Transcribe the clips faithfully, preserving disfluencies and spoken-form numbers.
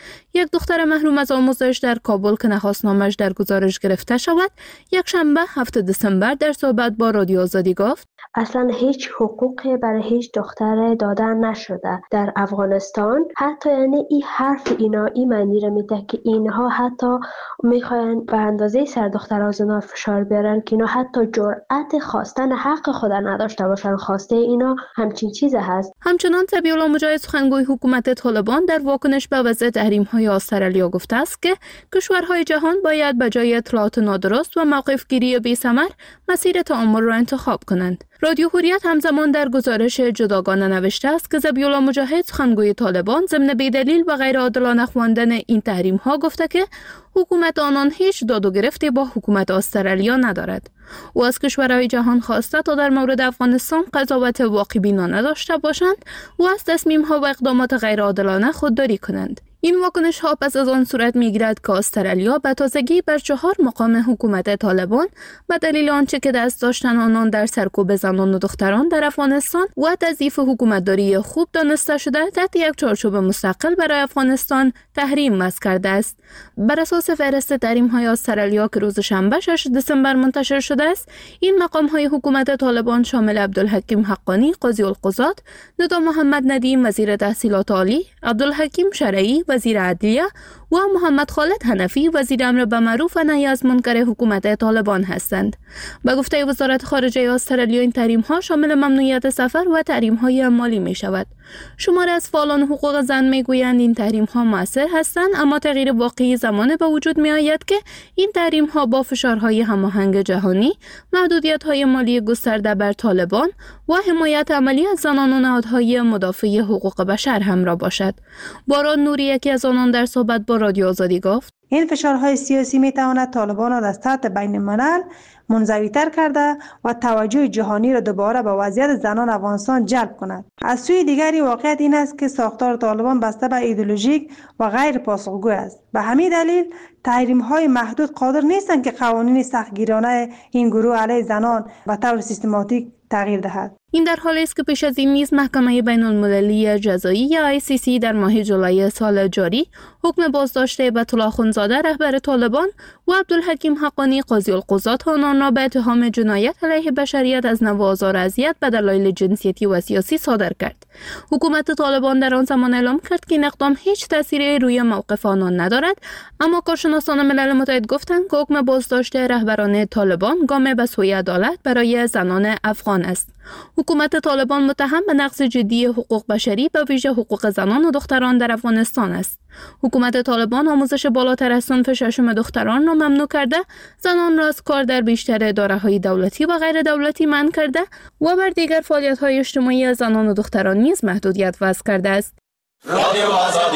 یک دختر محروم از آموزش در کابل که نخواست نامش در گزارش گرفته شود، یک شنبه هفتم دسامبر در صحبت با رادیو آزادی گفت اصلا هیچ حقوقی برای هیچ دختر دادن نشده در افغانستان. حتی یعنی این حرف اینا این معنی رو میده که اینها حتی میخواین به اندازه سر دخترها زنا فشار بیارن که اینا حتی جرأت خواستن حق خود نداشته باشن. خواسته اینا همچین چیز هست. همچنان ذبیح الله مجاهد سخنگوی حکومت طالبان در واکنش به وضع تحریم‌های استرالیا گفته است که کشورهای جهان باید به جای اطلاعات نادرست و موقف‌گیری بی‌ثمر مسیر تعامل را انتخاب کنند. رادیو حریت همزمان در گزارش جداگانه نوشته است که ذبیح الله مجاهد سخنگوی طالبان ضمن بی‌دلیل و غیر عادلانه خواندن این تحریم‌ها گفته که حکومت آنان هیچ داد و گرفتی با حکومت استرالیا ندارد. او از کشورهای جهان خواسته تا در مورد افغانستان قضاوت واقع‌بینانه داشته باشند و از تصمیم‌ها و اقدامات غیر عادلانه خودداری کنند. این واکنش ها پس از آن صورت می‌گیرد که استرالیا به تازگی بر چهار مقام حکومت طالبان به دلیل آنچه که دست داشتن آنان در سرکوب زنان و دختران در افغانستان و تضعیف حکومتداری خوب دانسته شده تحت یک چارچوب مستقل برای افغانستان تحریم وضع کرده است. بر اساس فهرست تحریم‌های استرالیا که روز شنبه ششم دسامبر منتشر شده است، این مقام‌های حکومت طالبان شامل عبدالحکیم حقانی قاضی القضات، ندا محمد ندیم وزیر تحصیلات عالی، عبدالحکیم شرعی وزیر عدلیه و محمد خالد حنفی وزیر امر بالمعروف و نهی از منکر حکومت طالبان هستند. به گفته وزارت خارجه استرالیا این تحریم‌ها شامل ممنوعیت سفر و تحریم‌های مالی می‌شود. شماری از فعالان حقوق زن می‌گویند این تحریم‌ها مؤثر هستند، اما تغییر واقعی زمان به وجود می‌آید که این تحریم‌ها با فشارهای هماهنگ جهانی، محدودیت‌های مالی گسترده بر طالبان و حمایت عملی از زنان و نهادهای مدافع حقوق بشر همراه باشد. باران نوری یکی از آنان در صحبت با رادیو آزادی گفت این فشارهای سیاسی می‌تواند طالبان را از سطح بین‌الملل منزوی‌تر کرده و توجه جهانی را دوباره به وضعیت زنان افغانستان جلب کند. از سوی دیگری واقعیت این است که ساختار طالبان بسته به ایدئولوژیک و غیر پاسخگو است. به همین دلیل تحریم‌های محدود قادر نیستند که قوانین سختگیرانه این گروه علیه زنان به طور سیستماتیک تغییر دهد. این در حالی است که پیش از این نیز محکمه بین المللی جزایی یا آی سی سی در ماه جولای سال جاری حکم بازداشت هیبت الله اخوندزاده رهبر طالبان و عبدالحکیم حقانی قاضی القضات آنان را به اتهام جنایت علیه بشریت از نوع آزار و اذیت به دلایل جنسیتی و سیاسی صادر کرد. حکومت طالبان در آن زمان اعلام کرد که این اقدام هیچ تأثیری روی موقف آنان ندارد، اما کارشناسان ملل متحد گفتند که حکم بازداشت رهبران طالبان گام به سوی عدالت برای زنان افغان است. حکومت طالبان متهم به نقض جدی حقوق بشری به ویژه حقوق زنان و دختران در افغانستان است. حکومت طالبان آموزش بالاتر از صنف ششم دختران را ممنوع کرده، زنان را از کار در بیشتر اداره‌های دولتی و غیر دولتی منع کرده و بر دیگر فعالیت‌های اجتماعی زنان و دختران نیز محدودیت وضع کرده است. رادیو آزادی.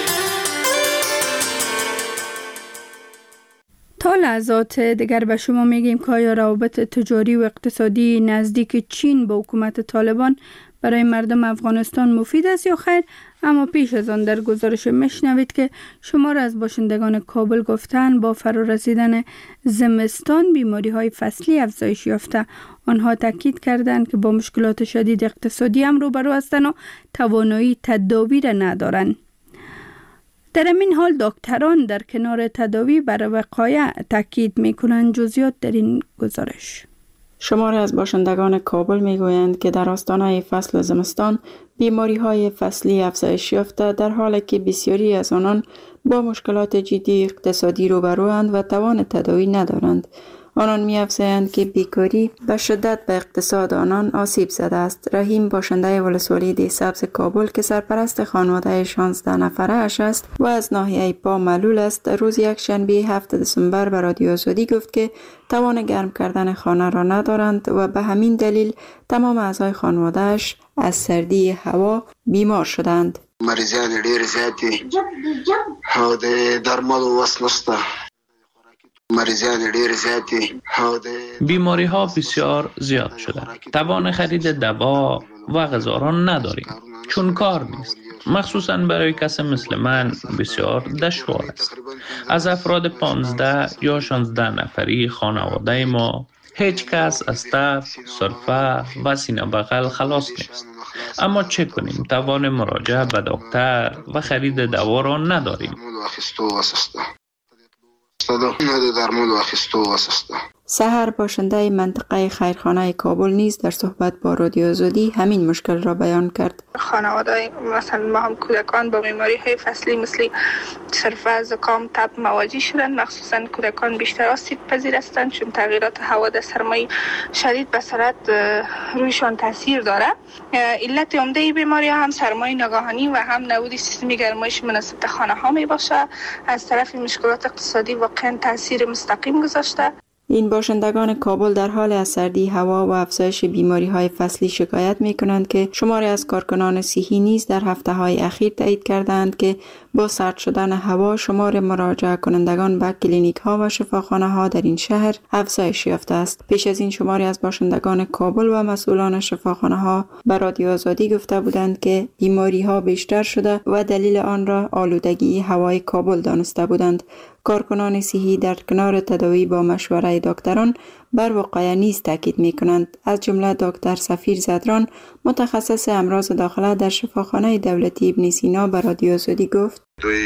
تا لحظات دیگر به شما میگیم که آیا روابط تجاری و اقتصادی نزدیک چین با حکومت طالبان برای مردم افغانستان مفید است یا خیر؟ اما پیش از آن در گزارش میشنوید که شمار از باشندگان کابل گفتن با فرا رسیدن زمستان بیماری های فصلی افزایش یافته. آنها تاکید کردند که با مشکلات شدید اقتصادی هم روبرو هستند و توانایی تداوی را ندارند. در این حال دکتران در کنار تداوی بر وقایع تاکید می‌کنند. جزئیات در این گزارش. شماری از باشندگان کابل میگویند که در آستانه فصل زمستان بیماری‌های فصلی افزایش یافته، در حالی که بسیاری از آنان با مشکلات جدی اقتصادی روبروند و توان تداوی ندارند. آنان می‌افزایند که بیکاری به شدت به اقتصاد آنان آسیب زده است. رحیم باشنده ولسوالی دی سبز کابل که سرپرست خانواده شانزده نفره اش است و از ناحیه پا معلول است، روز یک شنبه هفتم دسامبر به رادیو آزادی گفت که توان گرم کردن خانه را ندارند و به همین دلیل تمام اعضای خانواده اش از سردی هوا بیمار شدند. مریضان ډیر زیاتی او د درملو وس نشته. بیماری ها بسیار زیاد شده. توان خرید دوا و غذا را نداریم چون کار نیست. مخصوصا برای کسی مثل من بسیار دشوار است. از افراد پانزده یا شانزده نفری خانواده ما هیچ کس از تب، سرفه و سینه بغل خلاص نیست. اما چه کنیم؟ توان مراجعه به دکتر و خرید دوا را نداریم. سحر باشنده منطقه خیرخانه کابل نیز در صحبت با رادیو آزادی همین مشکل را بیان کرد. خانواده مثلا ما هم کودکان با بیماری های فصلی مثل سرفه، زکام، تب مواجه شدند. مخصوصا کودکان بیشتر آسیب پذیر هستند چون تغییرات هوا در سرمای شدید به سرعت رویشان تاثیر داره. علت عمده بیماری هم سرمای ناگهانی و هم نبود سیستم گرمایش مناسب خانه ها می باشه. از طرف مشکلات اقتصادی واقعا تاثیر مستقیم گذاشته. این باشندگان کابل در حال از سردی هوا و افزایش بیماری های فصلی شکایت می کنند که شماری از کارکنان صحی نیز در هفته های اخیر تایید کردند که با سرد شدن هوا شمار مراجعه کنندگان به کلینیک ها و شفاخانه ها در این شهر افزایش یافته است. پیش از این شماری از باشندگان کابل و مسئولان شفاخانه ها به رادیو آزادی گفته بودند که بیماری ها بیشتر شده و دلیل آن را آلودگی هوای کابل دانسته بودند. کارکنان صحی در کنار تداوی با مشوره دکتران بر وقایع نیز تاکید می کنند. از جمله دکتر سفیر زدران متخصص امراض داخله در شفاخانه دولتی ابن سینا به رادیو آزادی گفت: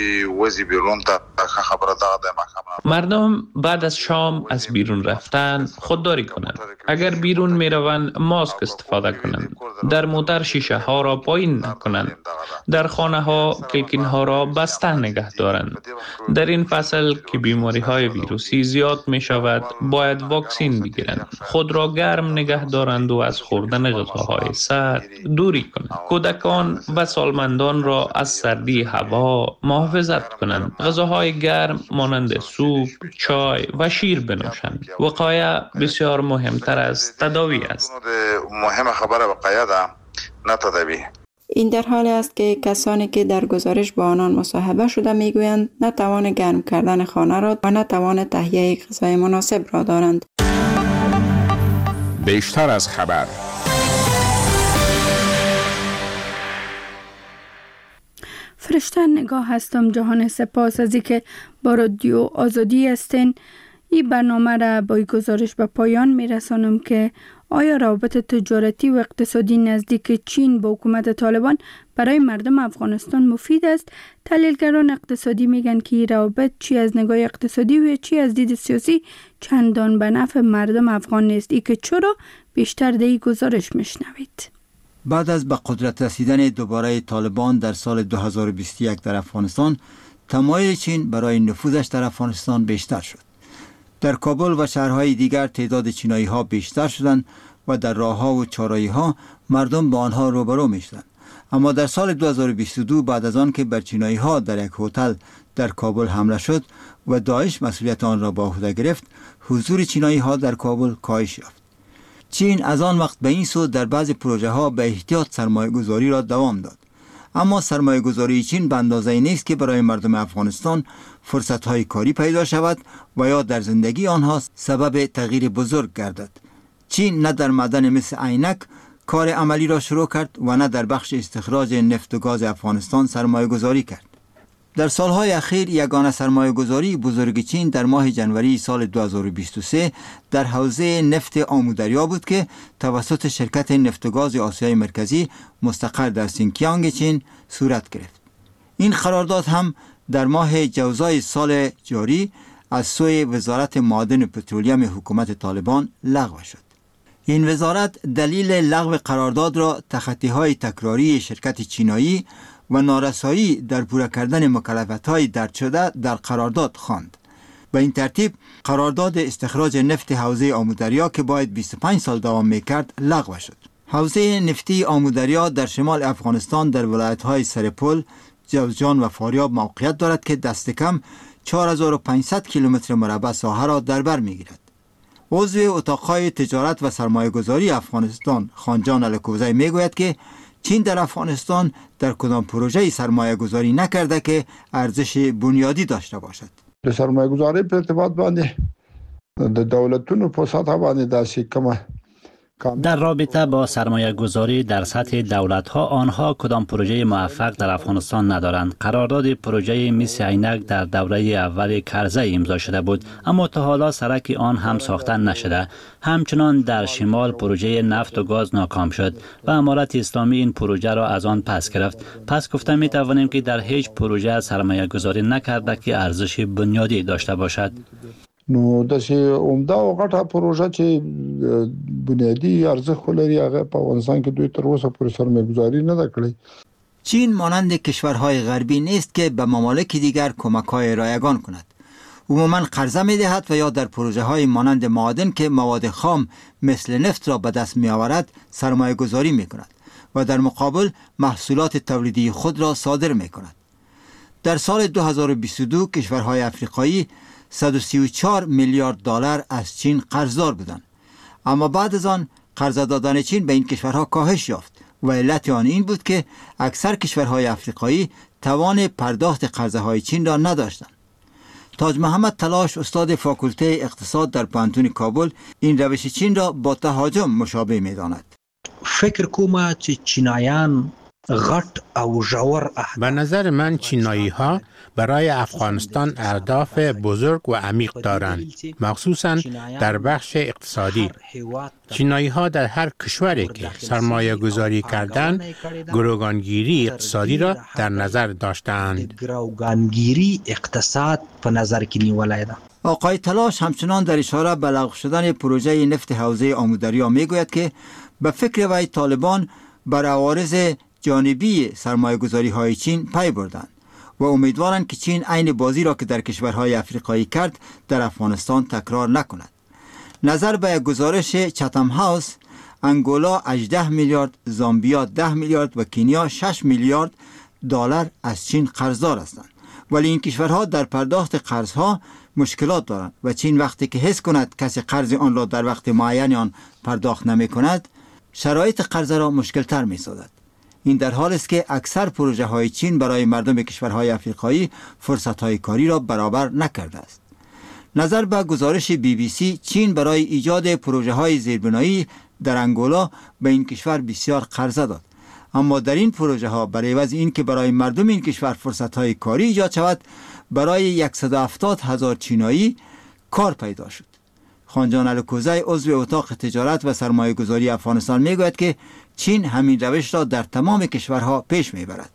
مردم بعد از شام از بیرون رفتن خودداری کنند. اگر بیرون می روند ماسک استفاده کنند. در موتر شیشه ها را پایین نکنند. در خانه ها کلکین ها را بسته نگه دارند. در این فصل که بیماری های ویروسی زیاد می شود باید واکسین بگیرند. خود را گرم نگه دارند و از خوردن غذاهای سرد دوری کنند. کودکان و سالمندان را از سردی هوا محافظت کنند. غذاهای گرم مانند سوپ، چای و شیر بنوشند. وقایع بسیار مهمتر از تداوی است. مهم خبر وقایع ده، نه تداوی. این در حالی است که کسانی که در گزارش با آنان مصاحبه شده میگویند نه توان گرم کردن خانه را و نه توان تهیه غذای مناسب را دارند. بیشتر از خبر. فرشته نگاه هستم. جهان سپاس از اینکه با رادیو آزادی هستین. این برنامه را با این گزارش به پایان میرسانم که آیا روابط تجارتی و اقتصادی نزدیک چین با حکومت طالبان برای مردم افغانستان مفید است؟ تحلیلگران اقتصادی میگن که این روابط چی از نگاه اقتصادی و چی از دید سیاسی چندان به نفع مردم افغان نیست. ای که چرا؟ بیشتر در این گزارش میشنوید. بعد از به قدرت رسیدن دوباره طالبان در سال دو هزار و بیست و یک در افغانستان، تمایل چین برای نفوذش در افغانستان بیشتر شد. در کابل و شهرهای دیگر تعداد چینایی ها بیشتر شدند و در راه ها و چهارراهی ها مردم با آنها روبرو می شدند. اما در سال دو هزار و بیست و دو بعد از آن که بر چینایی ها در یک هتل در کابل حمله شد و داعش مسئولیت آن را به عهده گرفت، حضور چینایی ها در کابل کاهش یافت. چین از آن وقت به این سو در بعضی پروژه ها به احتیاط سرمایه گذاری را دوام داد. اما سرمایه گذاری چین به اندازه نیست که برای مردم افغانستان فرصت های کاری پیدا شود و یا در زندگی آنها سبب تغییر بزرگ گردد. چین نه در معدن مثل عینک کار عملی را شروع کرد و نه در بخش استخراج نفت و گاز افغانستان سرمایه گذاری کرد. در سالهای اخیر یگانه سرمایه گذاری بزرگ چین در ماه جنوری سال دو هزار و بیست و سه در حوزه نفت آمودریا بود که توسط شرکت نفت و گاز آسیای مرکزی مستقر در سینکیانگ چین صورت گرفت. این قرارداد هم در ماه جوزای سال جاری از سوی وزارت معادن و پترولیم حکومت طالبان لغو شد. این وزارت دلیل لغو قرارداد را تخطی‌های تکراری شرکت چینایی و نارسایی در پورا کردن مکلفیت‌های درج شده در قرارداد خواند. به این ترتیب قرارداد استخراج نفت حوزه آمودریا که باید بیست و پنج سال دوام می‌کرد لغو شد. حوزه نفتی آمودریا در شمال افغانستان در ولایت‌های سرپل، جوزجان و فاریاب موقعیت دارد که دست کم چهار هزار و پانصد کیلومتر مربع ساحه را در بر می‌گیرد. عضو اتاق‌های تجارت و سرمایه‌گذاری افغانستان خانجان الکوزی میگوید که چین در افغانستان در کدام پروژه سرمایه گذاری نکرده که ارزش بنیادی داشته باشد. د سرمایه گذاری په ارتباط باندې د دولتونو په سطح باندې داسې کومه در رابطه با سرمایه گذاری در سطح دولت ها، آنها کدام پروژه موفق در افغانستان ندارند. قرارداد پروژه میس عینک در دوره اول کرزی امضا شده بود، اما تا حالا سرک آن هم ساخته نشده. همچنان در شمال پروژه نفت و گاز ناکام شد و امارت اسلامی این پروژه را از آن پس گرفت. پس گفته می توانیم که در هیچ پروژه سرمایه گذاری نکرده که ارزش بنیادی داشته باشد. نو داسې عمده او غټه پروژه چې بنیادی ارزښت لري هغه په افغانستان کې دوی تر اوسه پورې سرمایه‌گذاری نه کړې. چین مانند کشورهای غربی نیست که به ممالک دیگر کمک‌های رایگان کند. عموما قرضه می‌دهد و یا در پروژه‌های مانند معادن که مواد خام مثل نفت را به دست می‌آورد سرمایه‌گذاری می‌کند و در مقابل محصولات تولیدی خود را صادر می‌کند. در سال دو هزار و بیست و دو کشورهای افریقایی صد و سی و چهار میلیارد دلار از چین قرضدار بودند، اما بعد از آن قرض دادن چین به این کشورها کاهش یافت و علت آن این بود که اکثر کشورهای افریقایی توان پرداخت قرضهای چین را نداشتند. تاج محمد تلاش، استاد فاکولته اقتصاد در پوهنتون کابل، این روش چین را با تهاجم مشابه می‌داند. فکر کوم چې چینایان غټ او ژور به نظر من چینایی ها برای افغانستان اهداف بزرگ و عمیق دارند، مخصوصا در بخش اقتصادی. چینایی ها در هر کشوری که سرمایه گذاری کردند، گروگانگیری اقتصادی را در نظر داشتند. گروگانگیری اقتصاد په نظر کې نیولای ده. آقای تلاش همچنان در اشاره به لغو شدن پروژه نفت حوزه آمودریا میگوید که به فکر وی طالبان بر عوارض جانبی سرمایه گذاری های چین پی بردند و امیدوارند که چین عین بازی را که در کشورهای افریقایی کرد در افغانستان تکرار نکند. نظر به گزارش چتم هاوس، انگولا هجده میلیارد، زامبیا ده میلیارد و کنیا شش میلیارد دلار از چین قرضدار هستند، ولی این کشورها در پرداخت قرضها مشکلات دارند و چین وقتی که حس کند کسی قرض آن را در وقت معین آن پرداخت نمی کند، شرایط قرض را مشکل تر می سازد. این در حال است که اکثر پروژه های چین برای مردم کشورهای افریقایی فرصت های کاری را برابر نکرده است. نظر به گزارش بی بی سی، چین برای ایجاد پروژه های زیربنایی در انگولا به این کشور بسیار قرضه داد، اما در این پروژه ها برای عوض این که برای مردم این کشور فرصت های کاری ایجاد شود، برای صد و هفتاد هزار چینایی کار پیدا شد. خانجان الکوزی، عضو اتاق تجارت و سرمایه گذاری افغانستان میگوید که چین همین روش را در تمام کشورها پیش میبرد.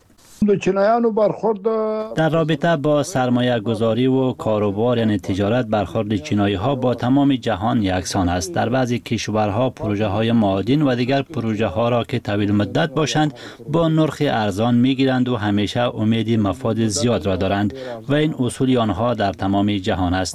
در رابطه با سرمایه گذاری و کاروبار یعنی تجارت، برخورد چینایی ها با تمام جهان یکسان است. در بعضی کشورها پروژه های معادن و دیگر پروژه ها را که طویل مدت باشند با نرخ ارزان میگیرند و همیشه امید مفاد زیاد را دارند و این اصول آنها در تمام جهان است.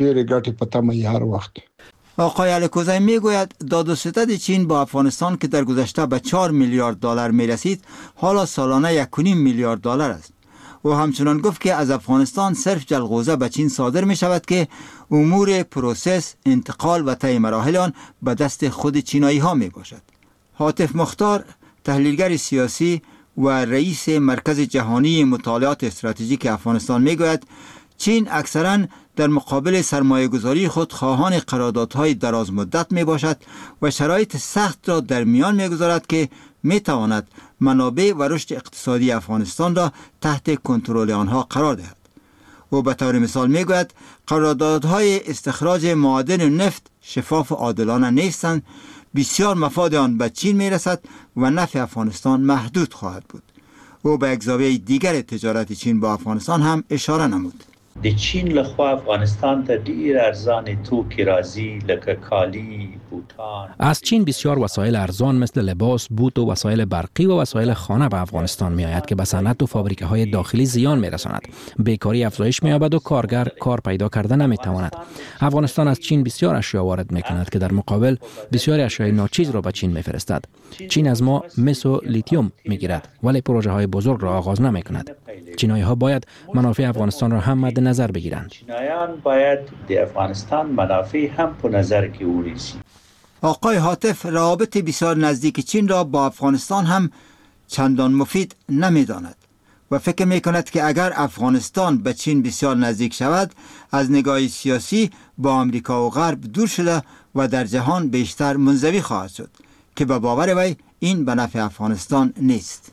آقای الکوزی میگوید داد و ستد چین با افغانستان که در گذشته به چهار میلیارد دلار می رسید، حالا سالانه یک و نیم میلیارد دلار است. و همچنان گفت که از افغانستان صرف جلغوزه به چین صادر می شود که امور پروسس، انتقال و طی مراحل آن به دست خود چینایی ها می باشد. حاتف مختار، تحلیلگر سیاسی و رئیس مرکز جهانی مطالعات استراتژیک افغانستان میگوید چین اکثراً در مقابل سرمایه گذاری خود خواهان قراردادهای دراز مدت می باشد و شرایط سخت را در میان می گذارد که می تواند منابع و رشد اقتصادی افغانستان را تحت کنترل آنها قرار دهد. او به طور مثال می گوید قراردادهای استخراج معادن و نفت شفاف و عادلانه نیستند، بسیار مفاد آن به چین می رسد و نفع افغانستان محدود خواهد بود. او به یک زاویه دیگر تجارت چین با افغانستان هم اشاره نمود. د چین لخوا افغانستان ته ډیر ارزان توکي راځي لکه کالی، بوتان. از چین بسیار وسایل ارزان مثل لباس، بوت و وسایل برقی و وسایل خانه به افغانستان می آید که به صنعت و فابریکه های داخلی زیان می رساند. بیکاری افزایش می یابد و کارگر کار پیدا کرده نمی تواند. افغانستان از چین بسیار اشیا وارد می کند که در مقابل بسیار اشیاء ناچیز را به چین می فرستد. چین از ما مس و لیتیوم می گیرد ولی پروژه های بزرگ را آغاز نمی کند. چینایی ها باید منافع افغانستان را هم مد نظر بگیرند. چینایان باید د افغانستان منافع هم په نظر کې ونیسي. آقای حاتف روابط بسیار نزدیک چین را با افغانستان هم چندان مفید نمی‌داند و فکر می‌کند که اگر افغانستان به چین بسیار نزدیک شود، از نگاه سیاسی با آمریکا و غرب دور شده و در جهان بیشتر منزوی خواهد شد که به باور وی این به نفع افغانستان نیست.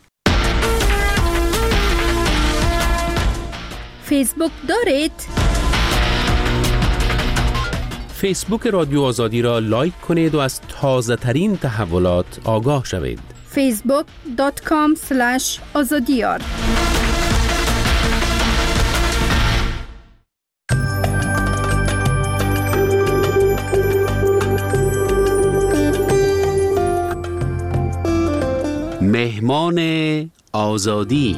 فیسبوک دارید؟ فیسبوک رادیو آزادی را لایک کنید و از تازه ترین تحولات آگاه شوید. فیسبوک دات کام اسلش آزادیار. مهمان آزادی.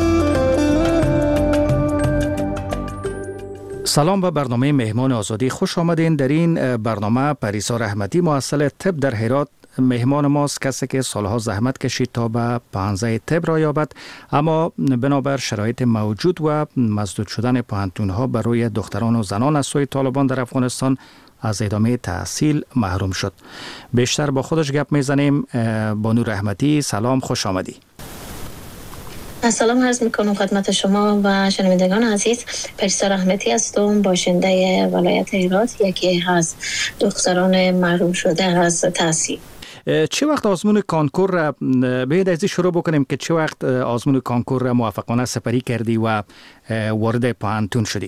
سلام به برنامه مهمان آزادی، خوش آمدین. در این برنامه پریسا رحمتی محصل طب در هرات مهمان ماست، کسی که سالها زحمت کشید تا به پانزده طب را یابد، اما بنابر شرایط موجود و مسدود شدن پوهنتون‌ها برای دختران و زنان از سوی طالبان در افغانستان از ادامه تحصیل محروم شد. بیشتر با خودش گپ میزنیم. بانو رحمتی، سلام، خوش آمدی. سلام عرض میکنم خدمت شما و شنوندگان عزیز. پریسا رحمتی هستم، باشنده ولایت هرات، یکی از دختران محروم شده از تحصیل. چه وقت آزمون کانکور را باید از شروع بکنیم که چه وقت آزمون کانکور را موفقانه سپری کردی و وارد پوهنتون شدی؟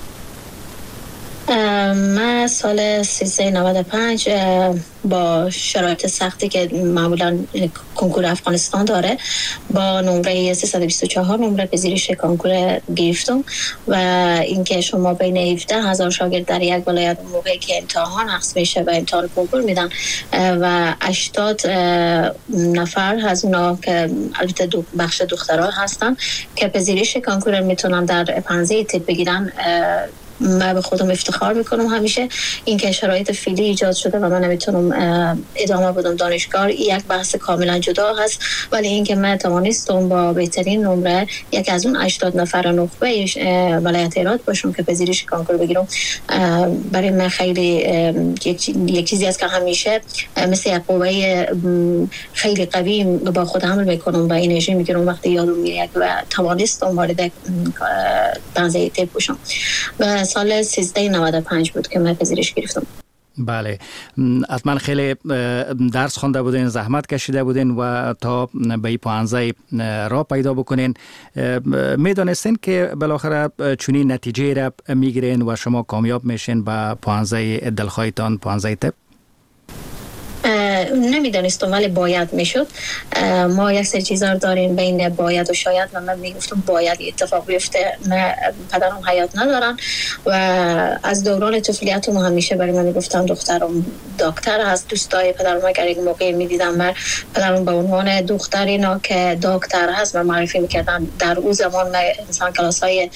من سال سیزده نود و پنج با شرایط سختی که معمولا کنکور افغانستان داره با نمره سیصد و بیست و چهار نمره پذیرش کانکور گرفتم و اینکه شما بین هفده هزار شاگرد در یک ولایت موقعی که امتحان حذف میشه و امتحان کنکور میدن و هشتاد نفر از اونا که البته دو بخش دخترها هستن که پذیرش کانکور میتونن در پانزده طب بگیرن، من به خودم افتخار میکنم همیشه. این که شرایط فعلی ایجاد شده و من نمیتونم ادامه بدم دانشگاه یک بحث کاملا جدا هست، ولی این که من توانستم با بهترین نمره یک از اون هشتاد نفر نخبه ولایت هرات باشم که پذیرش کانکور بگیرم، برای من خیلی یک چیزی است که همیشه مثل یک قوه خیلی قوی با خود حمل میکنم و انرژی میگیرم وقتی یادم میاد و توانستم وارد پانزده طب بشم. و سال سیزده نود و پنج بود که من پذیرش گرفتم. بله، حتما خیلی درس خوانده بودین، زحمت کشیده بودین و تا به پانزده را پیدا بکنین. میدانستین که بالاخره چنین نتیجه را میگیرین و شما کامیاب میشین با پانزده دلخواهتان، پانزده طب؟ نمیدانستم ولی باید میشد. ما یک سری چیزا داریم بین باید و شاید و من میگفتم باید اتفاق بیفته. من پدرم حیات ندارن و از دوران طفولیتم همیشه برای من میگفتم دخترم دکتر هست. دوستای پدرم اگر یک موقع میدیدم من پدرم به عنوان دختر اینا که دکتر هست و معرفی میکردن. در اون زمان من انسان کلاسای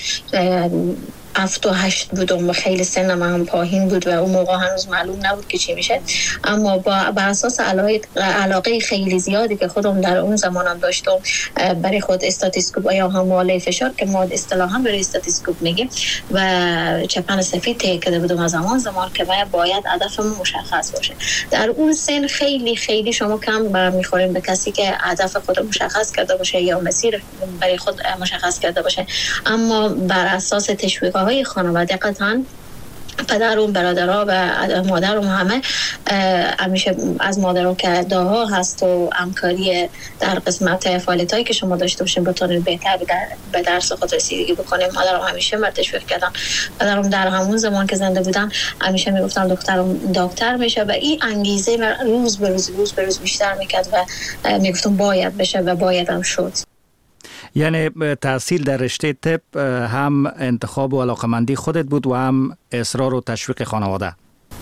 هفت و هشت بودم و خیلی سنم هم پایین بود و اون موقع هنوز معلوم نبود که چی میشه، اما با بر اساس علاقه علاقه خیلی زیادی که خودم در اون زمانم داشتم برای خود استاتیسکوپ یا حمله فشار که ما اصطلاحا برای استاتیسکوپ میگیم و چپن سفید طی کرده بودم از زمان زمان که باید هدفم مشخص باشه. در اون سن خیلی خیلی شما کم برمیخوریم به کسی که هدف خود مشخص کرده باشه یا مسیر برای خود مشخص کرده باشه، اما بر اساس تشویق های خانواده قطعا پدرم، برادرها و مادرم همه همیشه از مادرم که داها هست و همکاری در قسمت فعالیت هایی که شما داشته باشین بتونید بهتر به درس خود رسیدگی بکنیم. مادرم همیشه من تشویق کردن. پدرم در همون زمان که زنده بودن همیشه میگفتن دخترم دکتر میشه و این انگیزه من روز به روز روز به روز بیشتر میکرد و میگفتم باید بشه و باید هم شد. یعنی تحصیل در رشته طب هم انتخاب و علاقمندی خودت بود و هم اصرار و تشویق خانواده؟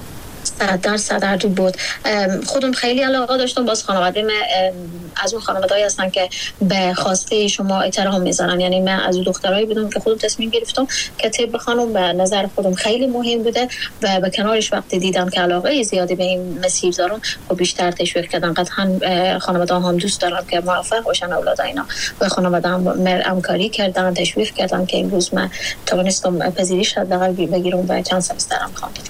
صد درصد هر دو بود. خودم خیلی علاقه داشتم، باز خانواده من از اون خانواده‌ای هستن که به خواسته شما احترام میذارن. یعنی من از اون دخترایی بودم که خودم تصمیم گرفتم که طب بخونم، به نظر خودم خیلی مهم بوده و به کنارش وقتی دیدم که علاقه زیادی به این مسیر دارم و بیشتر تشویق کردن. قطعا خانواده هم دوست دارن که موفق باشن اولاد اینا و خانواده هم همکاری کردن، تشویق کردن که امروز من توانستم پذیرش حداقل بگیرم و چند سمسترم خواندم.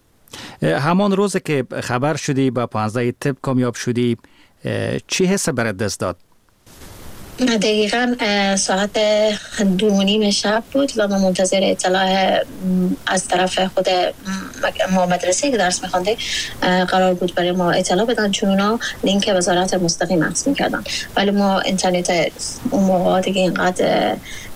همان روز که خبر شدی با پانزده طب کامیاب شدی، چی حس برات دست داد؟ دقیقا ساعت دو و نیم شب بود و ما منتظر اطلاع از طرف خود ما مدرسه که درس میخونده قرار بود برای ما اطلاع بدن، چون اونا لینک وزارت مستقیم عکس میکردن، ولی ما اینترنت اون موقع دیگه اینقدر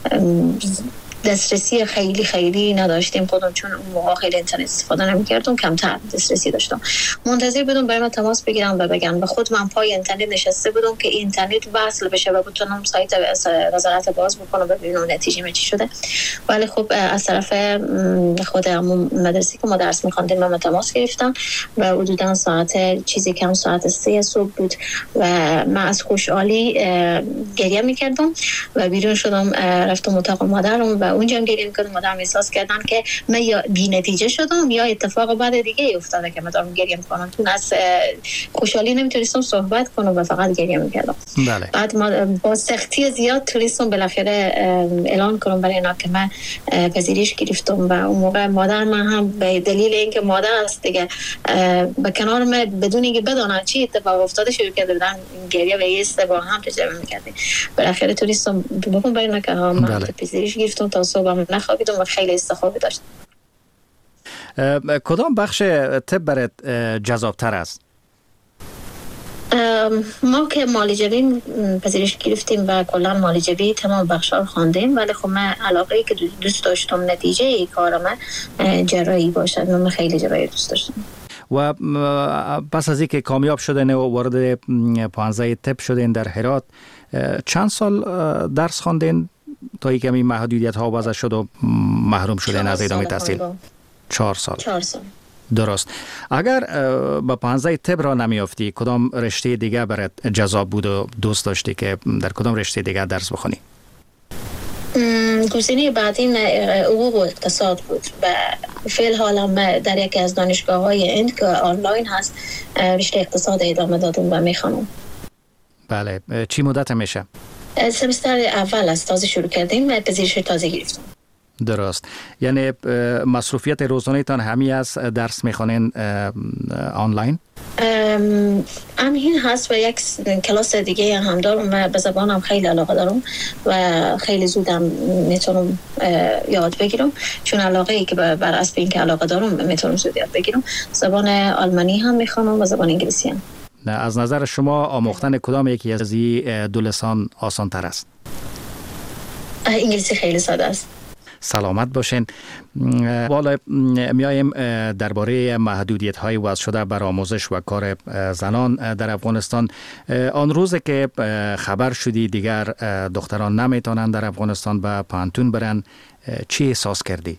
دسترسی خیلی خیلی نداشتیم خودم، چون اون موقع خیلی اینترنت استفاده نمی‌کردم، کمتر دسترسی داشتم. منتظر بودم برای من تماس بگیرم و بگم به خود من پای اینترنت نشسته بودم که اینترنت وصل بشه و بتونم سایت وزارت باز بکنم و ببینم نتیجه چی شده. ولی خب از طرف خود مدرسه که ما درس می‌خوندیم من تماس گرفتم و حدوداً ساعت چیزی کم ساعت سه صبح بود و من از خوشحالی گریه می‌کردم و بیرون شدم رفتم اتاق مادرم و اونجا هم گریه می‌کردم. مادرم احساس کردن که من یا بی نتیجه شدم یا اتفاق بعد دیگه افتاده که مادرم گریه می‌کنم، چون از خوشحالی نمیتونستم صحبت کنم و فقط گریه می‌کردم. بله. بعد ما با سختی زیاد تونستم بالاخره اعلان کنم برای اینا که من پذیرش گرفتم و اون موقع مادر من هم به دلیل اینکه مادر است دیگه به کنار من بدون اینکه بدونن چی اتفاق افتاده شروع کرده بودن گریه و ایست با هم تجربه می‌کردیم. بالاخره تونستم بگم برای اینا که من پذیرش گرفتم تا صبح نخوابیدم و خیلی استخوابی داشتم. کدام بخش طب برات جذاب‌تر است؟ ما که معالجه پذیرش گرفتیم و کلا معالجه تمام بخش‌ها رو خواندیم، ولی خب من علاقه‌ای که دوست داشتم نتیجه ای کارم جراحی باشد، من خیلی جراحی دوست داشتم. و پس از اینکه کامیاب شدن و وارد پانزده طب شدین در هرات، چند سال درس خواندین تا اینکه این محدودیت ها وضع شد و محروم شدین از ادامه تحصیل؟ چهار سال. چهار سال. درست. اگر با پانزده طب را نمیافتی، کدام رشته دیگه برات جذاب بود و دوست داشتی که در کدام رشته دیگه درس بخونی؟ گزینه بعدی حقوق و اقتصاد بود و فعل حالا در یکی از دانشگاه‌های هند که آنلاین هست رشته اقتصاد ادامه دادم و میخوانم. بله. چی مدت میشه؟ سمستر اول از تازه شروع کردیم و پذیرش تازه گرفتم. درست. یعنی مصروفیت روزانه تان همی از درس میخوانین آنلاین؟ همین هست و یک کلاس دیگه هم دارم و به زبانم خیلی علاقه دارم و خیلی زودم میتونم یاد بگیرم، چون علاقه ای که بر اساس اینکه علاقه دارم میتونم زود یاد بگیرم. زبان آلمانی هم میخوانم و زبان انگلیسی هم. از نظر شما آموختن کدام یکی از این دو لسان آسان تر است؟ انگلیسی خیلی ساده است. سلامت باشین. والا میایم درباره محدودیت های وضع شده بر آموزش و کار زنان در افغانستان. آن روز که خبر شدی دیگر دختران نمیتونن در افغانستان به پانتون برن، چی احساس کردی؟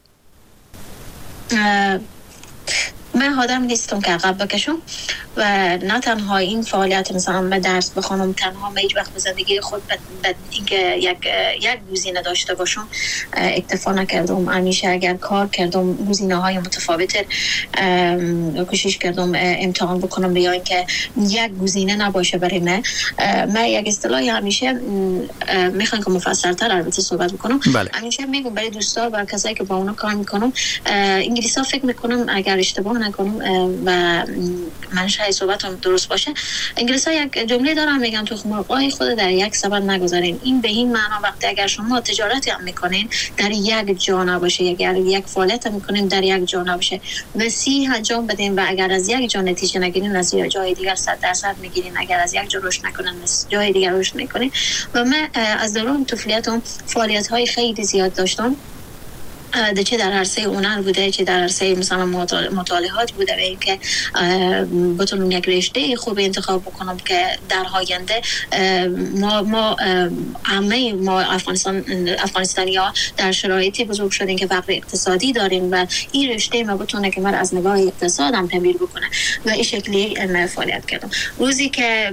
من آدم نیستم که عقب بکشم و نه تنها این فعالیت مثلا من درس بخونم، تنها من هیچ وقت به زندگی خود به اینکه یک یک گزینه داشته باشم اکتفا نکردم. همیشه اگر کار کردم گزینه های متفاوت کوشش کردم امتحان بکنم یا اینکه یک گزینه نباشه برای من. من یک اصطلاحی همیشه میخوام که مفصل‌تر البته صحبت بکنم. بله. همیشه میگم برای دوستا و کسایی که با اونا کار میکنم، انگلیسا فکر میکنم اگر اشتباه نکنم و من شاید صحبتم درست باشه، انگلیسا یک جمله دارن میگن تو مرغای خود در یک سبد نگذارین. این به این معنا وقتی اگر شما تجارتی هم میکنین در یک جا نباشه، اگر یک فعالیت هم میکنین در یک جا نباشه، وسیع انجام بدین و اگر از یک جا نتیجه نگیرین از یک جای دیگر صد درصد میگیرین، اگر از یک جا رشد نکنین از جای دیگر رشد میکنین. و من از دوران طفولیتم فعالیت های خیلی زیاد داشتم، ده چه در عرصه هنر بوده، چه در عرصه مثلا مطالعات بوده و اینکه بتونم یک رشته خوب انتخاب بکنم که در آینده ما ما همه ما افغانستان افغانستانی‌ها در شرایطی بزرگ شدیم که فقر اقتصادی داریم و این رشته ما بتونه که من از نگاه اقتصاد هم تبدیل بکنه و این شکلی من فعالیت کردم. روزی که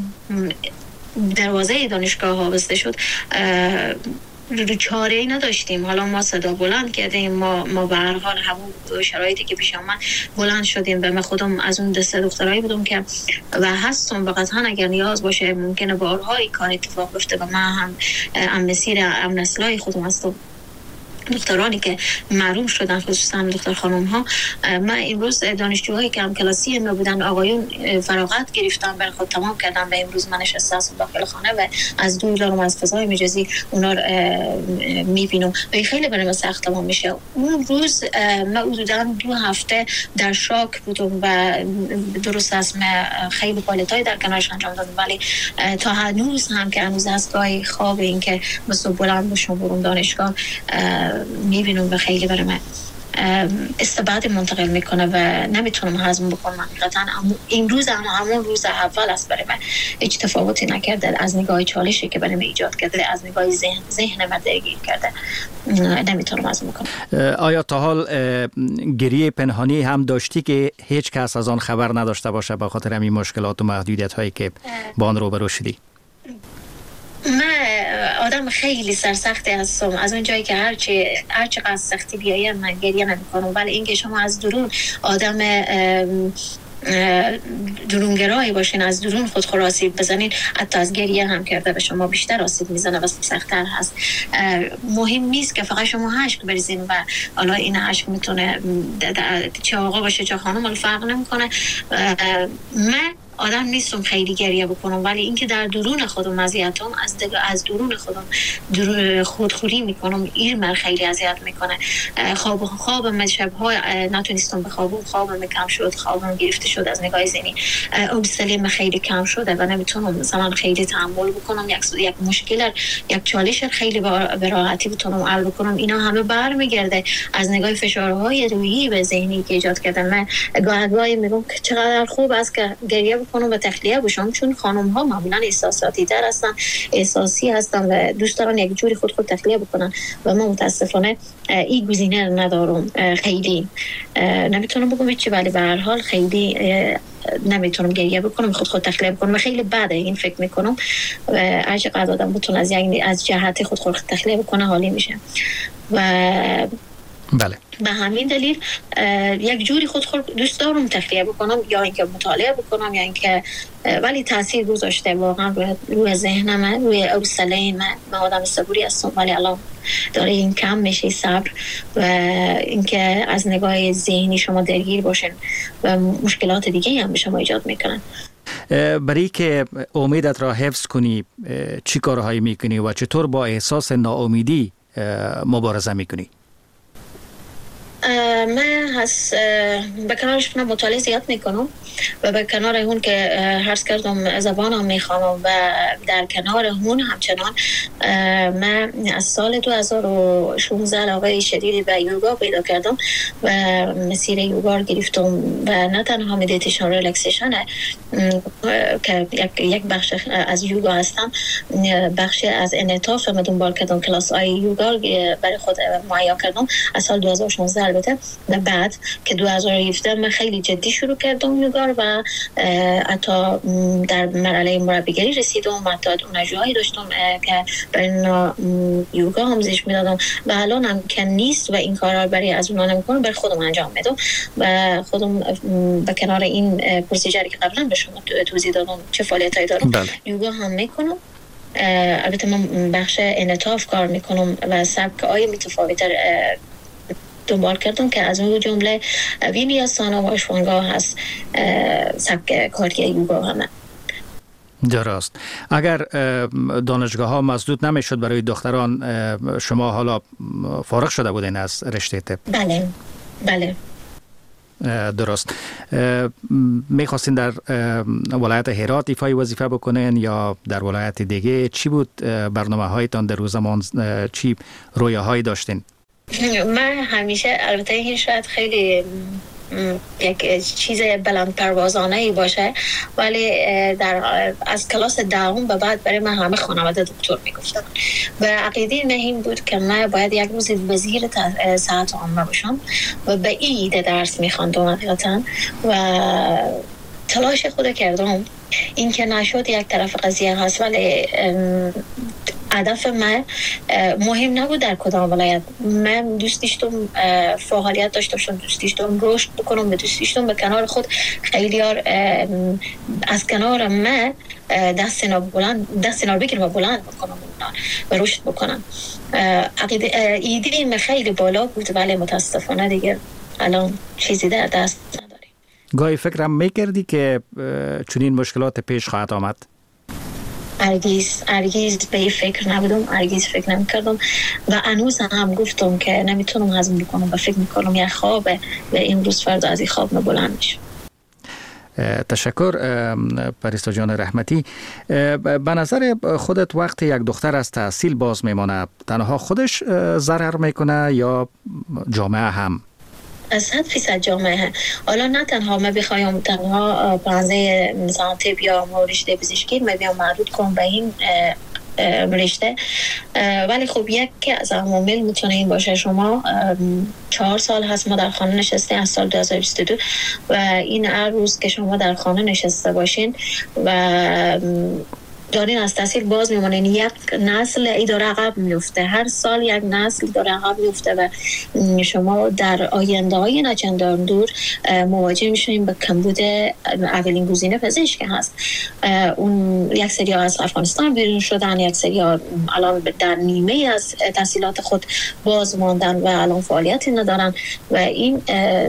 دروازه دانشگاه ها بسته شد رو چاره ای نداشتیم. حالا ما صدا بلند کردیم، ما ما به هر حال همون شرایطی که پیش اومد بلند شدیم و من خودم از اون دسته دخترایی بودم که و هستم و قطعا اگر نیاز باشه ممکنه بارها این کار اتفاق بیفته و من هم ام مسیر ام نسلای خودم هستم دخترانی که محروم شدن، خصوصا دختر خانم ها. من امروز دانشجوهایی که هم کلاسی ما بودن آقایون فراغت گرفتن برای خود تمام کردن و امروز من نشسته هستم داخل خانه و از دور دارم از فضای مجازی اونا رو میبینم و خیلی برای من سخت تمام میشه. اون روز من حدودا دو هفته در شاک بودم و درست است من خیلی فعالیت‌های در کنارش انجام دادم، ولی تا هنوز هم که هنوز از گاهی خواب این که مثلا بلند بشم برم دانشگاه میبینم و خیلی برای من استبعاد منتقل میکنه و نمیتونم هضم بکنم حقیقتا. اما این روز هم همون روز اول است برای من، هیچ تفاوتی نکرده از نگاه چالشی که برای من ایجاد کرده، از نگاه ذهن ذهن من درگیر کرده، نمیتونم هضم بکنم. آیا تا حال گریه پنهانی هم داشتی که هیچ کس از آن خبر نداشته باشه به خاطر همین مشکلات و محدودیت هایی که با آن روبرو شدی؟ من آدم خیلی سرسختی هستم، از اون جایی که هرچی هرچی قدر سختی بیاید من گریه نمی‌کنم، ولی اینکه شما از درون آدم درونگرایی باشین، از درون خود خود آسیب بزنین، حتی از گریه هم کرده به شما بیشتر آسیب میزنه و سخت‌تر هست. مهم نیست که فقط شما اشک بریزین و حالا این اشک میتونه چه آقا باشه چه خانم، فرق نمیکنه. من آدم نیستم خیلی گریه بکنم، ولی اینکه در درون خودم اذیتم، از از درون خودم درون خودخوری میکنم، این من خیلی اذیت میکنه. خواب خوابم شب‌ها نتونستم بخوابم، خوابم کم شد، خوابم گرفته شد از نگاه ذهنی، حوصله‌ام خیلی کم شده و نمیتونم مثلا خیلی تحمل بکنم یک یک مشکل یک چالش خیلی به راحتی بتونم حل بکنم. اینا همه برمیگرده از نگاه فشارهای روحی و ذهنی که ایجاد کردن. من گاهی میگم که چقدر خوب است که گریه بکنم و تخلیه بشم، چون خانم ها معمولا احساساتی تر هستن، احساسی هستن و دوست دارن یک جوری خود خود تخلیه بکنن و من متاسفانه این گزینه رو ندارم. خیلی نمیتونم بگم چی، ولی به هر حال خیلی نمیتونم گریه بکنم، خود خود تخلیه بکنم و خیلی بده این فکر میکنم و هر چقدر آدم بتونه از یک از جهت خود خود تخلیه بکنه حالی میشه و بله. به همین دلیل یک جوری خود خود دوست دارم تخلیه بکنم، یا اینکه مطالعه بکنم، یا اینکه ولی تاثیر گذاشته واقعا روی روی ذهن من، روی حوصله من. من آدم صبوری هستم ولی الان داره این کم میشه صبر و اینکه از نگاه ذهنی شما درگیر باشین و مشکلات دیگه هم به شما ایجاد میکنن. برای که امیدت را حفظ کنی چی کارهایی میکنی و چطور با احساس ناامیدی مبارزه میکنی؟ من هست به کنارش من مطالعه زیاد میکنم و به کنار اون که هرس کردم زبانم میخوانم و در کنار اون همچنان من از سال دو هزار و شانزده علاقه شدیدی به یوگا پیدا کردم و مسیر یوگا گرفتم و نه تنها مدیتیشن ریلکسیشن که یک یک بخش از یوگا هستم، بخش از انعطاف من دنبال کردم، کلاس های یوگا برای خود مهیا کردم از سال دو هزار و شانزده. البته بعد که دو هزار و هفده من خیلی جدی شروع کردم یوگا و حتی در مرحله مربیگری رسیدم، حتی اونجایی داشتم که برای یوگا آموزش میدادم و الان هم که نیست و این کارا برای از اونها نمیکنم، برای خودم انجام میدم و خودم به کنار این پروسیجری که قبلا به شما توضیح دادم چه فعالیتایی دارم بله. یوگا هم میکنم. البته من بخش انعطاف کار میکنم و سبک های متفاوت دنبال کردم که از اون جمله وینیاسانا و اشوانگا هست سبک کاری یوگا همه. درست. اگر دانشگاه ها مسدود نمیشد برای دختران، شما حالا فارغ شده بودین از رشته طب؟ بله بله درست. میخواستین در ولایت هرات ایفای وظیفه بکنین یا در ولایت دیگه؟ چی بود برنامه هایتان در روز زمان؟ چی رویاهایی داشتین؟ من همیشه البته این شاید خیلی یک چیز بلند پروازانه ای باشه، ولی در از کلاس دهم به بعد برای من همه خانواده دکتر میگفتن و عقیده من این بود که من باید یک روز وزیر صحت عامه باشم و به این ایده درس میخواندم حقیقتا و تلاش خود کردم. این که نشد یک طرف قضیه هست، ولی هدف من مهم نبود در کدام ولایت. من دوست داشتم فعالیت داشته باشم، دوست داشتم رشد بکنم، دوست داشتم به کنار خود خیلی از کنار من دست اینا بلند دست اینا بگیرم و بلند بکنم بکنن و رشد بکنن. ایده این خیلی بالا بود ولی متاسفانه دیگه الان چیزی در دست نداریم. گاهی فکرم میکردی که چنین مشکلات پیش خواهد آمد؟ ارگیز ارگیز به این فکر نبودم، ارگیز فکر نمیکردم و هنوز هم گفتم که نمیتونم هضم بکنم و فکر میکنم یه خوابه و این روز فردا از این خواب نبلند میشم. تشکر پریسا جان رحمتی. به نظر خودت وقتی یک دختر از تحصیل باز میمانه تنها خودش ضرر میکنه یا جامعه هم؟ از صد فیصد جامعه. حالا نه تنها ما بخوایم تنها پرونده مثلا طب یا رشته پزشکی ما بیام محدود کنم به این رشته، ولی خب یکی از عوامل میتونه این باشه. شما چهار سال هست ما در خانه نشسته از سال دو هزار و بیست و دو و این هر روز که شما در خانه نشسته باشین و دارین از تحصیل باز میمونین، یک نسل ای داره عقب میفته، هر سال یک نسل داره عقب میفته و شما در آینده های نچندان دور مواجه میشین به کمبود اولین گزینه پزشک هست. اون یک سری از افغانستان بیرون شدن، یک سری الان در نیمه از تحصیلات خود باز ماندن و الان فعالیتی ندارن و این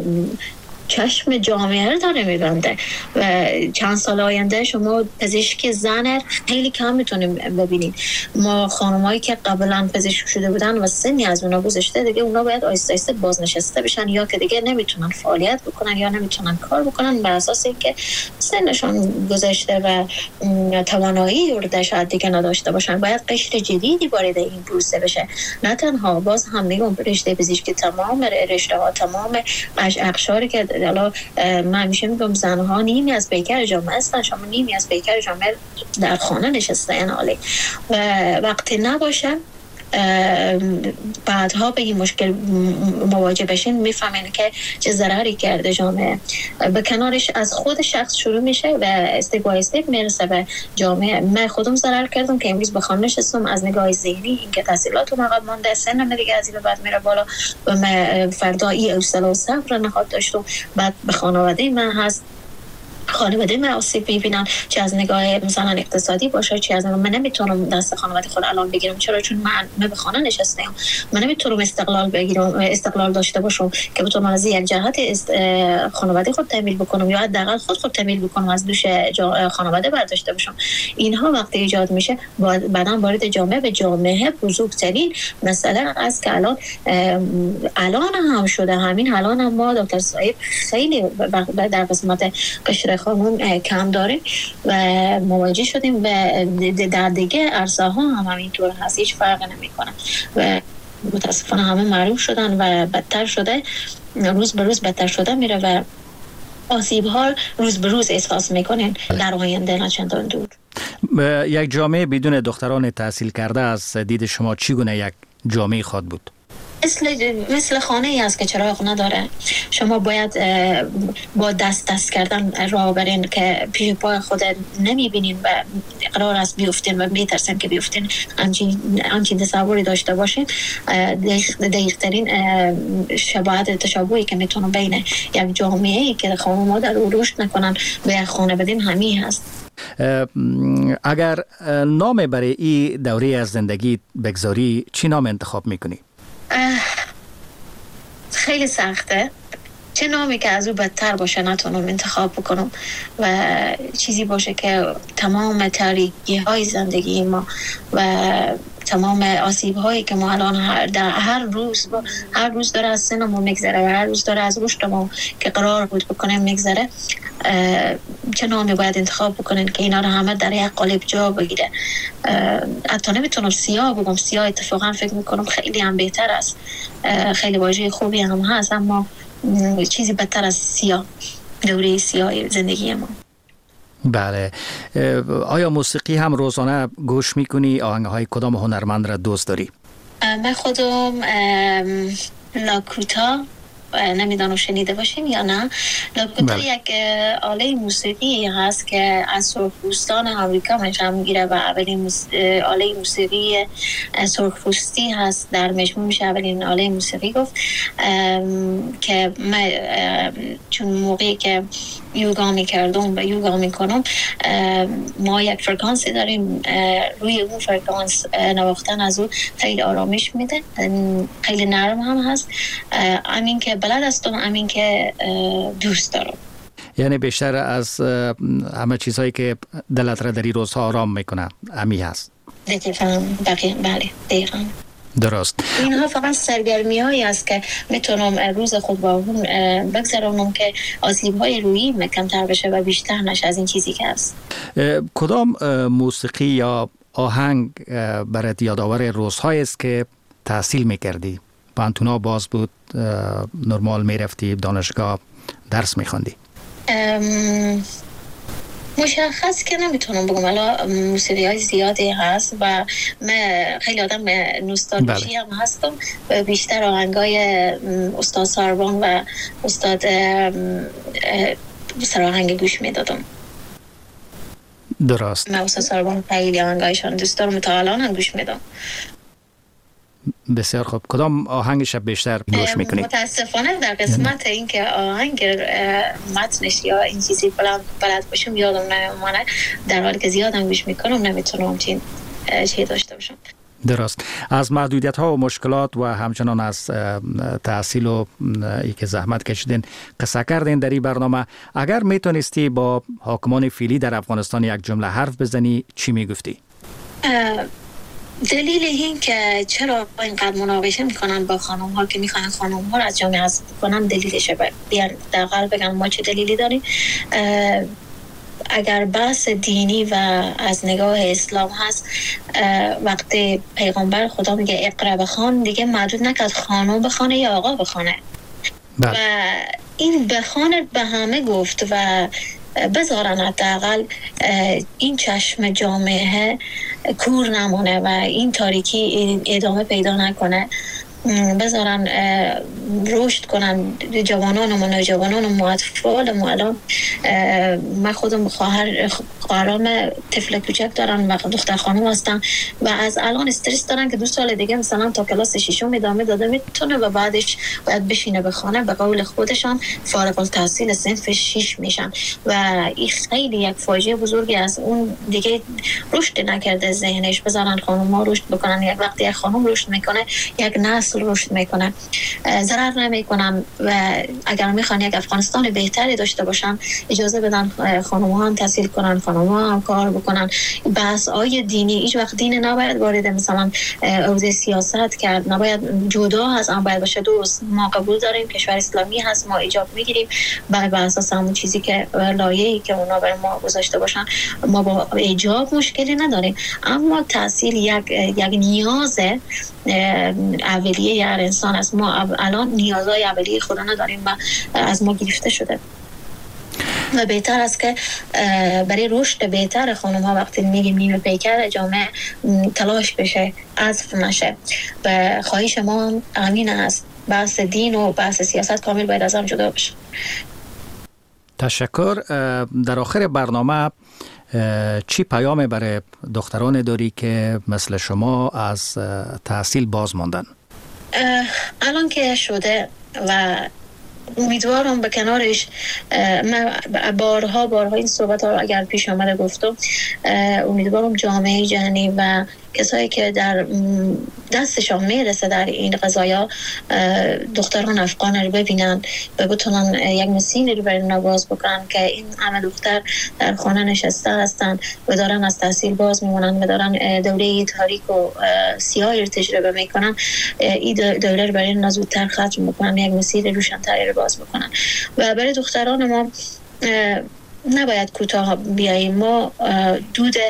چشم جامعه رو داره میبنده و چند سال آینده شما پزشک زن خیلی کم میتونیم ببینید. ما خانمایی که قبلا پزشک شده بودن و سنی از اونا گذشته دیگه اونا باید آیسته آیسته بازنشسته بشن یا که دیگه نمیتونن فعالیت بکنن یا نمیتونن کار بکنن بر اساس اینکه سنشون گذشته و توانایی رو شاید دیگه نداشته باشن. باید قشر جدیدی وارد این پروسه بشه. نه تنها باز هم میگم رشته پزشکی تمام رشته ها تمام اقشاری که حالا من میشه میگم زنها نیمی از پیکر جامعه هستن، شما نیمی از پیکر جامعه در خانه نشسته این حالی و وقتی نباشه بعدها به این مشکل مواجه بشین میفهمین که چه ضرری کرده جامعه. به کنارش از خود شخص شروع میشه و استپ بای استپ میرسه به جامعه. من خودم ضرر کردم که امروز به خانه نشستم از نگاه ذهنی اینکه تحصیلاتم عقب مونده، سنم دیگه از این به بعد میره بالا و من فردا این حوصله و صبر نخواد داشتم. بعد به خانواده من هست خانواده من آسیب میبینن، چه از نگاه مثلا اقتصادی باشه چه از من نمیتونم دست خانواده خود الان بگیرم. چرا؟ چون من من به خانه نشستم، من نمیتونم استقلال بگیرم استقلال داشته باشم که بتونم از یک جهت خانواده خود تامین بکنم یا حداقل خود خود تامین بکنم از دوش خانواده برداشته باشم. اینها وقتی ایجاد میشه بعداً وارد جامعه به جامعه بزرگترین مسئله است که الان الان هم شده. همین الان هم ما دکتر صاحب خیلی در قسمت قشر خانم کم داریم و مواجه شدیم و در دیگه عرصه ها هم همینطور هست، هیچ فرق نمیکنه و متاسفانه همه معروف شدن و بدتر شده، روز به روز بدتر شده میره و آسیب ها روز به روز احساس میکنین در آینده نه چندان دور. یک جامعه بدون دختران تحصیل کرده از دید شما چگونه یک جامعه خواهد بود؟ مثل مثل خانه ای است که چراغ نداره. شما باید با دست دست کردن راه برین که پیش پای خود نمیبینین و قرار است بیفتین و میترسین که بیفتین. همچین همچین تصوری داشته باشین. دقیق ترین شباهت تشابهی که میتونه بین یک جامعه ای که خانواده در او رشد نکنن و یک خانه بدین همین هست. اگر نام برای این دوره از زندگی بگذاری چی نام انتخاب میکنی؟ خیلی سخته. چه نامی که از او بدتر باشه نتونم انتخاب بکنم و چیزی باشه که تمام تاریکی های زندگی ما و تمام آسیب هایی که ما الان هر, در هر روز هر روز داره از سن ما میگذره و هر روز داره از رشد ما که قرار بود بکنیم میگذره. چه نامی باید انتخاب بکنین که اینا رو همه در یک قالب جا بگیره؟ حتی نمیتونم سیاه بگم. سیاه اتفاقا فکر میکنم خیلی هم بهتر است، خیلی واژه خوبی هم هست، اما چیزی بدتر از سیاه، دوره سیاه زندگی ما. بله. آیا موسیقی هم روزانه گوش میکنی؟ آهنگهای کدام هنرمند را دوست داری؟ من خودم لاکوتا نمیدانم شنیده باشیم یا نه. لاپکوتا یک آله موسیقی هست که از سرخپوستان آمریکا منشأ میگیره و اولین آله موسیقی سرخپوستی هست. در مجموع میشه اولین آله موسیقی گفت که من چون موقعی که یوگا میکردم و یوگا میکنم ما یک فرکانسی داریم، روی اون فرکانس نواختن از اون خیلی آرامش میده، خیلی نرم هم هست. همین که بلد هستم، همین که دوست دارم. یعنی بیشتر از همه چیزهایی که دلت را در این روزها آرام میکنه امی هست. دقیقاً بله دقیقاً درست. اینها فقط سرگرمی هایی است که میتونم روز خود با اون بگذرانم که آسیب های روحی کمتر بشه و بیشتر نشه از این چیزی که هست. کدام موسیقی یا آهنگ برات یادآور روزهایی است که تحصیل میکردی؟ پانتونا باز بود، نرمال میرفتی دانشگاه درس میخوندی؟ ام... مشخص که نمیتونم بگم، الان موسیقی های زیادی هست و من خیلی آدم نوستالژی هم هستم و بیشتر آهنگای استاد ساربان و استاد سراهنگ گوش میدادم. درست. من استاد ساربان خیلی آهنگایشان دوست دارم، تا الان هم گوش میدم. بسیار خوب. کدام آهنگش بیشتر گوش میکنید؟ متاسفانه در قسمت این که آهنگ متنش یا این چیزی بلند بلد باشم یادم نمیمونه، در حالی که زیادم گوش میکنم نمیتونم چین چی داشته باشم. درست. از محدودیت ها و مشکلات و همچنان از تحصیل و ای که زحمت کشیدین قصه کردین در این برنامه. اگر میتونستی با حاکمان فعلی در افغانستان یک جمله حرف بزنی چی میگفتی؟ دلیل این که چرا اینقدر مناقشه میکنن با خانم ها که میخوان خانم ها از جامعه حذف کنن، دلیلشه بیان در قلب بگن ما چه دلیلی داریم. اگر بحث دینی و از نگاه اسلام هست، وقتی پیغمبر خدا میگه اقرا بخوان، دیگه محدود نکرد خانم بخونه یا آقا بخونه و این بخونه به همه گفت و بذارن حداقل این چشم جامعه کور نمونه و این تاریکی ادامه پیدا نکنه، بذارن رشد کنن جوانان و نوجوانان و اطفال. الان من خودم خواهر خواهرام طفل کوچک دارن و دختر خانم هستن و از الان استرس دارن که دو سال دیگه مثلا تا کلاس ششم ادامه داده میتونه و بعدش باید بشینه بخونه. به قول خودشان فارغ التحصیل صنف شش میشن و این خیلی یک فاجعه بزرگی است. اون دیگه رشد نکرده ذهنش. بذارن خانم ها رشد بکنن. یک وقتی یک خانم رشد میکنه یک نسل رشد میکنه، ضرر نمیکنن و اگر میخوان یک افغانستان بهتری داشته باشن اجازه بدن خانم ها هم تحصیل کنن، خانم ها هم کار بکنن. بحث های دینی هیچ وقت دین نباید وارد مثلا حوزه سیاست کرد، نباید جدا هست، اما باید باشه دوست. ما قبول داریم کشور اسلامی هست، ما ایجاب میگیریم بر اساس همون چیزی که لایه‌ای که اونا بر ما گذاشته باشن. ما با ایجاب مشکلی نداریم، اما تحصیل یک یک نیازه اولیه هر انسان است. ما الان نیازهای اولیه خدا نداریم و از ما گرفته شده و بهتر است که برای رشد بهتر خانم ها وقتی میگیم نیمه پیکر جامعه تلاش بشه، حذف نشه و خواهش ما هم همین است. بحث دین و بحث سیاست کامل باید از هم جدا بشه. تشکر. در آخر برنامه چی پیام برای دختران داری که مثل شما از تحصیل باز ماندن؟ الان که شده و امیدوارم به کنارش، من بارها بارها این صحبت ها اگر پیش آمده گفتم، امیدوارم جامعه جهانی و کسایی که در دستشان میرسه در این قضایا دختران افغان رو ببینن و بتونن یک مسیری رو برای نواز بکنن که این همه دختر در خانه نشسته هستن و دارن از تحصیل باز میمونن و دارن دوره تاریک و سیاهی رو تجربه میکنن. این دوره رو برای زودتر ختم بکنن، یک مسیر روشن‌تری رو باز بکنن و برای دختران ما نباید کوتاه بیاییم. ما دود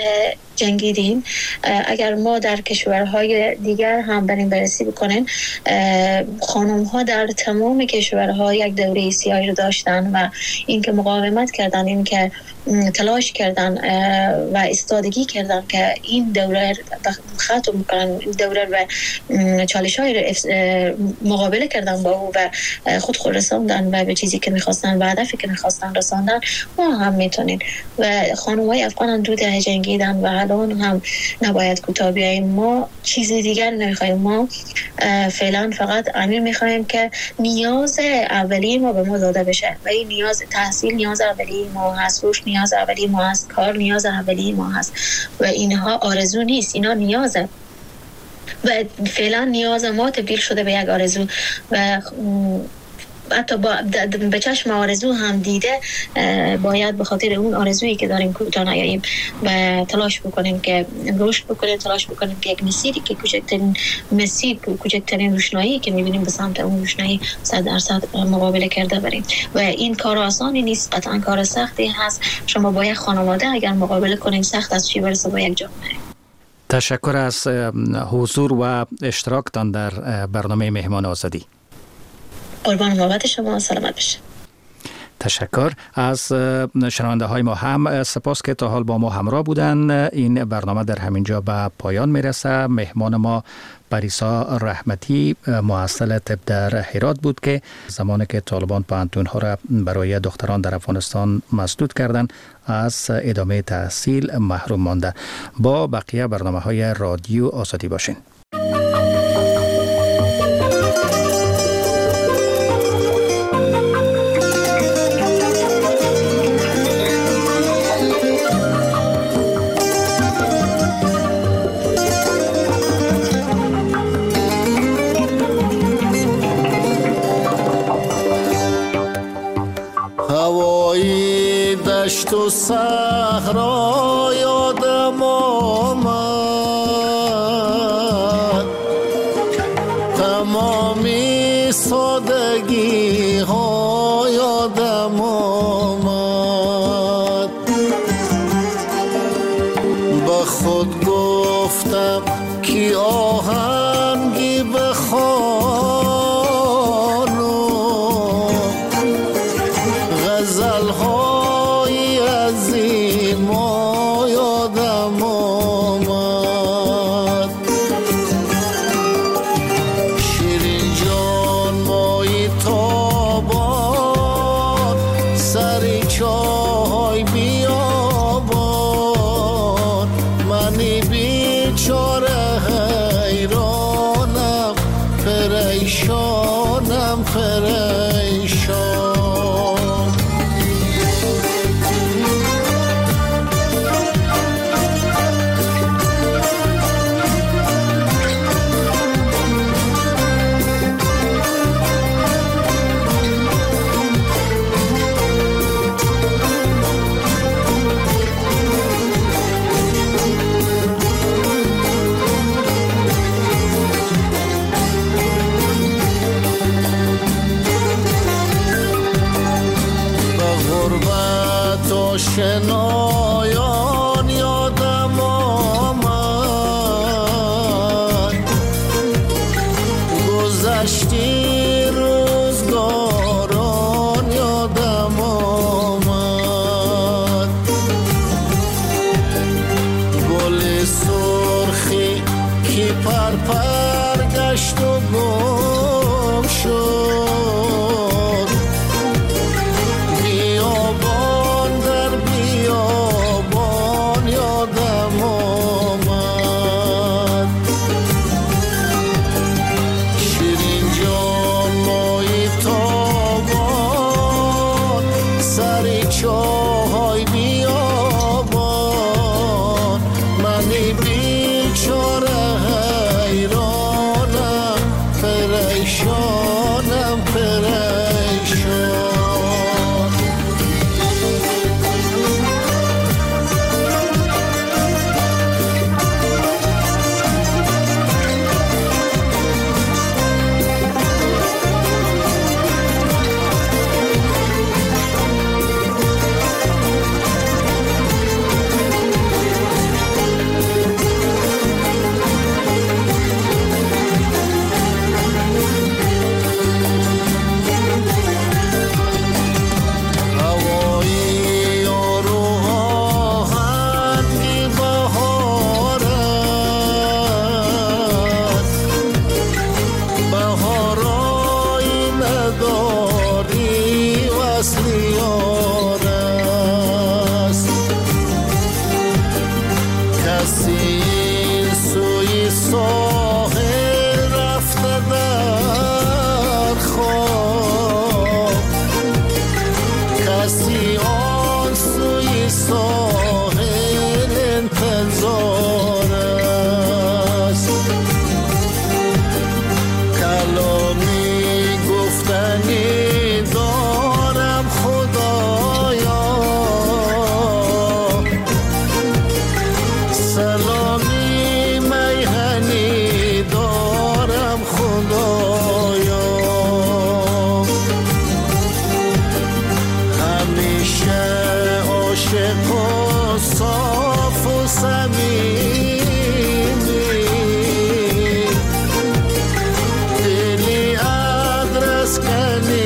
جنگیدیم. اگر ما در کشورهای دیگر هم بریم بررسی بکنیم، خانم ها در تمام کشورها یک دوره سیاهی رو داشتن و این که مقاومت کردن، این که تلاش کردن و استادگی کردن که این دوره ختم کنن، این دوره و چالش های مقابله کردن با او و خود خود رساندن و به چیزی که میخواستن و هدفی که میخواستن رساندن. ما هم میتونیم و خانم های افغان هم دو دهه جنگیدن و الان هم نباید کوتاه بیاییم. ما چیزی دیگر نمیخوایم، ما فعلا فقط امیر میخوایم که نیاز اولیه ما به ما داده بشه و این نیاز تحصیل نیاز اولیه ما هست، روش نیاز اولیه ما هست، کار نیاز اولیه ما هست و اینها آرزو نیست، اینا نیازه و فعلا نیاز ما تبدیل شده به یک آرزو و حتی با به چشم آرزو هم دیده باید به خاطر اون آرزویی که داریم کوتاه نیاییم و تلاش بکنیم که رشد بکنیم، تلاش بکنیم که یک مسیری که کوچکترین مسیر، کوچکترین روشنایی که میبینیم به سمت اون روشنایی صد درصد مقابله کرده بریم و این کار آسانی نیست، قطعا کار سختی هست. شما با یک خانواده اگر مقابله کنیم سخت است، چی برسه با یک جامعه. تشکر از حضور و اشتراکتان در برنامه مهمان آزادی. قربان محبت شما، سلامت بشه. تشکر از شنونده های ما هم سپاس که تا حال با ما همراه بودن. این برنامه در همین جا به پایان میرسه. مهمان ما پریسا رحمتی محصل طب در هرات بود که زمانی که طالبان پانتون ها را برای دختران در افغانستان مسدود کردند از ادامه تحصیل محروم مانده. با بقیه برنامه های رادیو آزادی باشین. تو صحرا یادم آمد، تمامی سادگی ها یادم آمد. به خود گفتم که آهنگی بخوانم، غزل ها ما یادم آمد. شیرین جان مایی تابان، سری چای بیابان، منی بیچاره حیرانم، پریشانم پریشان. شنایان یادم آمد، گذشتی روزگاران یادم آمد. گل سرخی کی پر پر گشت و گم شد، بیابان در بیابان مسکن